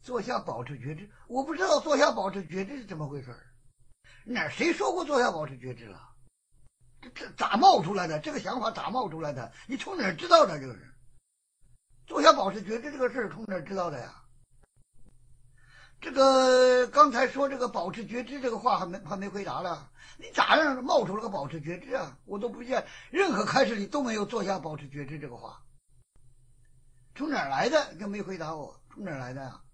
坐下保持觉知，我不知道坐下保持觉知是怎么回事。谁说过坐下保持觉知了？这咋冒出来的？这个想法咋冒出来的？你从哪儿知道的？这个是坐下保持觉知这个事儿，从哪儿知道的呀？这个刚才说这个保持觉知这个话还没回答了，你咋让冒出了个保持觉知啊？我都不见任何开始里都没有坐下保持觉知这个话，从哪儿来的？就没回答我，从哪儿来的呀？